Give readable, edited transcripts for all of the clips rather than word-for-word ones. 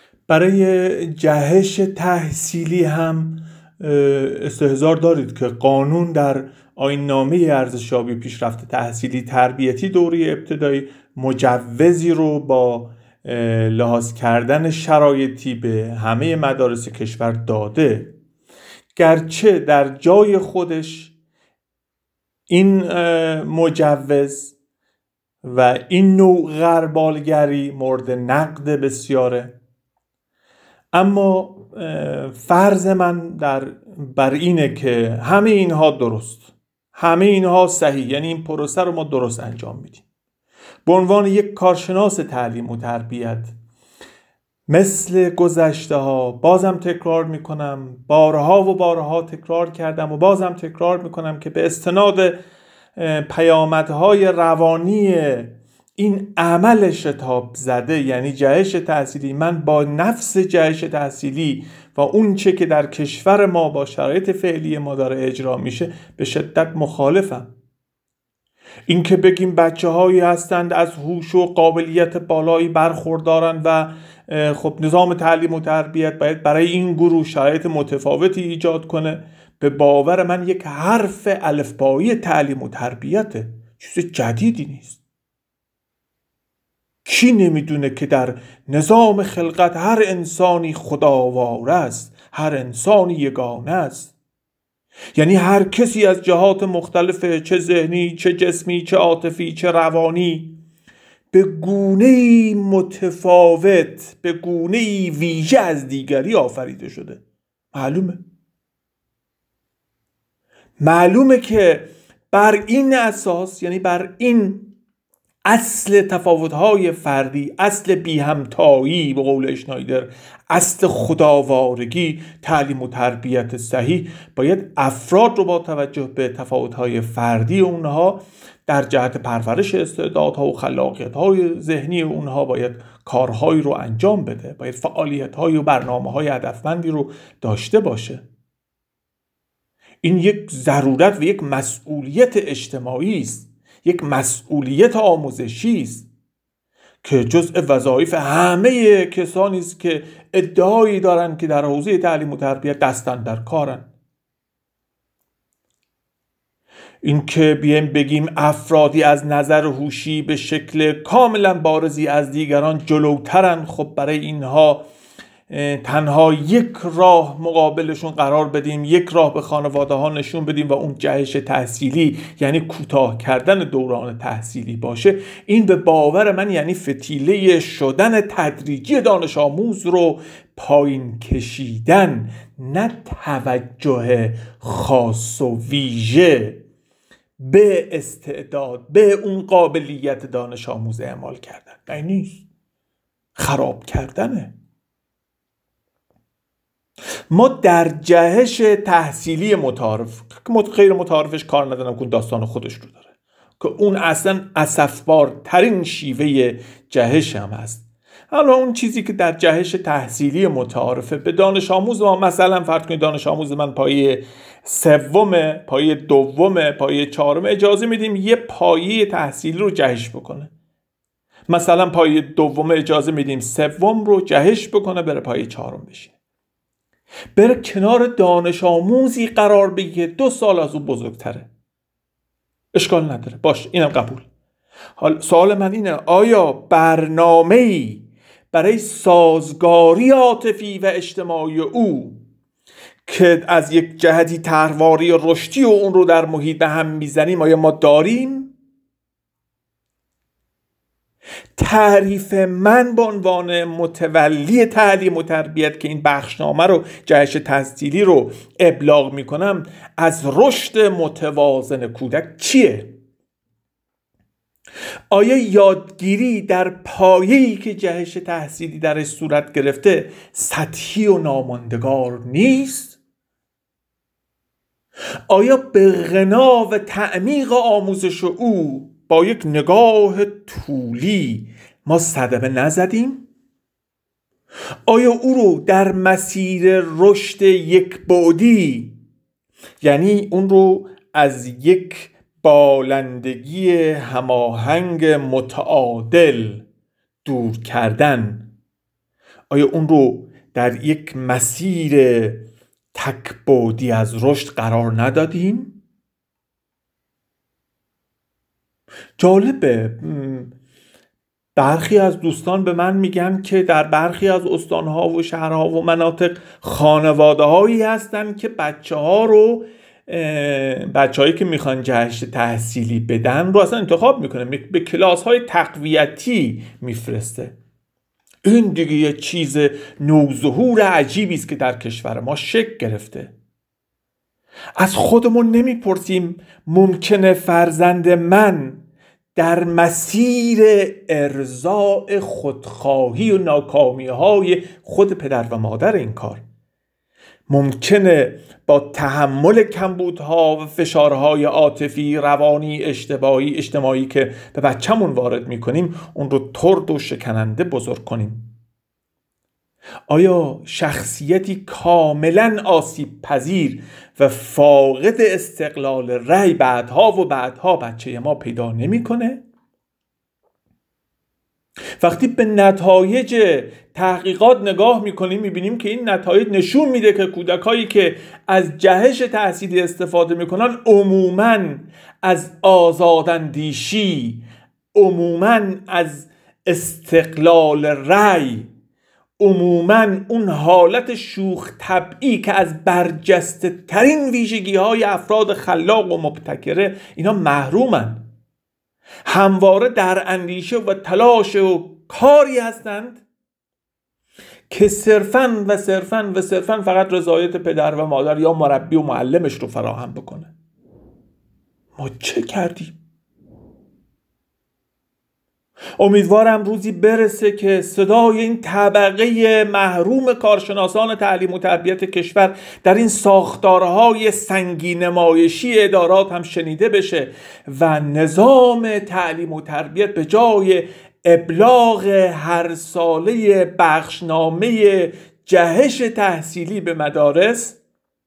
برای جهش تحصیلی هم استحضار دارید که قانون در آیین‌نامه ارزشیابی پیشرفت تحصیلی تربیتی دوره ابتدایی مجوزی رو با لحاظ کردن شرایطی به همه مدارس کشور داده، گرچه در جای خودش این مجوز و این نوع غربالگری مورد نقد بسیاره، اما فرض من بر اینه که همه اینها درست، همه اینها صحیح، یعنی این پروسه رو ما درست انجام میدیم. به عنوان یک کارشناس تعلیم و تربیت مثل گذشته ها بازم تکرار میکنم، بارها و بارها تکرار کردم و بازم تکرار میکنم که به استناد پیامدهای روانی این عمل شتاب زده یعنی جهش تحصیلی، من با نفس جهش تحصیلی و اون چه که در کشور ما با شرایط فعلی ما داره اجرا میشه به شدت مخالفم. این که بگیم بچه هایی هستند از هوش و قابلیت بالایی برخوردارند و خب نظام تعلیم و تربیت باید برای این گروه شرایط متفاوتی ایجاد کنه، به باور من یک حرف الفبایی تعلیم و تربیته، چیز جدیدی نیست. کی نمیدونه که در نظام خلقت هر انسانی خداوار است، هر انسانی یگانه است، یعنی هر کسی از جهات مختلف، چه ذهنی، چه جسمی، چه عاطفی، چه روانی، به گونه‌ای متفاوت، به گونه‌ای ویژه از دیگری آفریده شده. معلومه که بر این اساس، یعنی بر این اصل تفاوت‌های فردی، اصل بی همتایی به قول اشنایدر، اصل خداوارگی، تعلیم و تربیت صحیح باید افراد رو با توجه به تفاوت‌های فردی اونها در جهت پرورش استعدادها و خلاقیت‌های ذهنی اونها باید کارهایی رو انجام بده، باید فعالیت‌های و برنامه‌های هدفمندی رو داشته باشه. این یک ضرورت و یک مسئولیت اجتماعی است، یک مسئولیت آموزشی است که جزء وظایف همه کسانی است که ادعایی دارند که در حوزه تعلیم و تربیت دستن در کارن. این که بیایم بگیم افرادی از نظر هوشی به شکل کاملا بارزی از دیگران جلوترن، خب برای اینها تنها یک راه مقابلشون قرار بدیم، یک راه به خانواده ها نشون بدیم و اون جهش تحصیلی یعنی کوتاه کردن دوران تحصیلی باشه، این به باور من یعنی فتیله شدن تدریجی دانش آموز رو پایین کشیدن، نه توجه خاص و ویژه به استعداد، به اون قابلیت دانش آموز اعمال کردن. نه نیست، خراب کردنه. ما در جهش تحصیلی متعارف، غیر متعارفش کار ندارم که داستان خودش رو داره، که اون اصلا اسفبارترین شیوه جهش هم هست. حالا اون چیزی که در جهش تحصیلی متعارفه به دانش آموز ما، مثلا فرض کنید دانش آموز من پایه سوم، پایه دوم، پایه چهارم، اجازه میدیم یه پایه تحصیلی رو جهش بکنه. مثلا پایه دوم اجازه میدیم سوم رو جهش بکنه بره پایه چهارم بشینه، بره کنار دانش آموزی قرار بگیره 2 سال از اون بزرگتره. اشکال نداره، باش، اینم قبول. حال سوال من اینه، آیا برنامه‌ای برای سازگاری عاطفی و اجتماعی او که از یک جهتی طرحواری و رشدی و اون رو در محیط به هم میزنیم آیا ما داریم؟ تعریف من به عنوان متولی تعلیم و تربیت که این بخشنامه رو جهش تحصیلی رو ابلاغ میکنم از رشد متوازن کودک چیه؟ آیا یادگیری در پایه‌ای که جهش تحصیلی درش صورت گرفته سطحی و ناماندگار نیست؟ آیا به غنا و تعمیق آموزش او با یک نگاه طولی ما صدمه نزدیم؟ آیا او رو در مسیر رشد یک بعدی، یعنی اون رو از یک بالندگی هماهنگ متعادل دور کردن، آیا اون رو در یک مسیر تک‌بعدی از رشد قرار ندادیم؟ جالبه، برخی از دوستان به من میگن که در برخی از استانها و شهرها و مناطق خانواده هایی هستن که بچه‌هایی که میخوان جهش تحصیلی بدن رو اصلا انتخاب میکنه، به کلاس های تقویتی میفرسته. این دیگه یه چیز نوظهور عجیبی است که در کشور ما شکل گرفته. از خودمون نمیپرسیم ممکنه فرزند من در مسیر ارضاء خودخواهی و ناکامی‌های خود پدر و مادر این کار ممکنه با تحمل کمبودها و فشارهای عاطفی، روانی، اجتماعی که به بچه‌مون وارد میکنیم اون رو ترد و شکننده بزرگ کنیم؟ آیا شخصیتی کاملا آسیب پذیر و فاقد استقلال رأی بعدها بچه ما پیدا نمی‌کنه؟ وقتی به نتایج تحقیقات نگاه میکنیم میبینیم که این نتایج نشون میده که کودکایی که از جهش تحصیلی استفاده میکنن عموماً از آزاداندیشی، عموماً از استقلال رأی، عموماً اون حالت شوخ طبعی که از برجسته ترین ویژگی های افراد خلاق و مبتکره اینا محرومن، همواره در اندیشه و تلاش و کاری هستند که صرفاً فقط رضایت پدر و مادر یا مربی و معلمش رو فراهم بکنه. ما چه کردیم؟ امیدوارم روزی برسه که صدای این طبقه محروم کارشناسان تعلیم و تربیت کشور در این ساختارهای سنگین نمایشی ادارات هم شنیده بشه و نظام تعلیم و تربیت به جای ابلاغ هر ساله بخشنامه جهش تحصیلی به مدارس،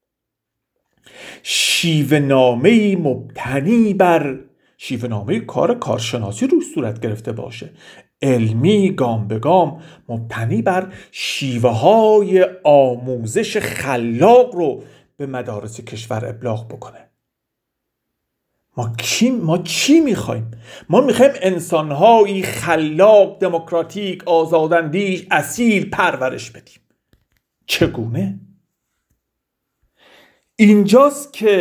شیوه‌نامه‌ای مبتنی بر شیوه‌نامه کارشناسی روش صورت گرفته باشه، علمی، گام به گام، مبتنی بر شیوه‌های آموزش خلاق رو به مدارس کشور ابلاغ بکنه. ما چی میخوایم؟ ما میخوایم انسان‌هایی خلاق، دموکراتیک، آزاداندیش، اصیل پرورش بدیم. چگونه؟ اینجاست که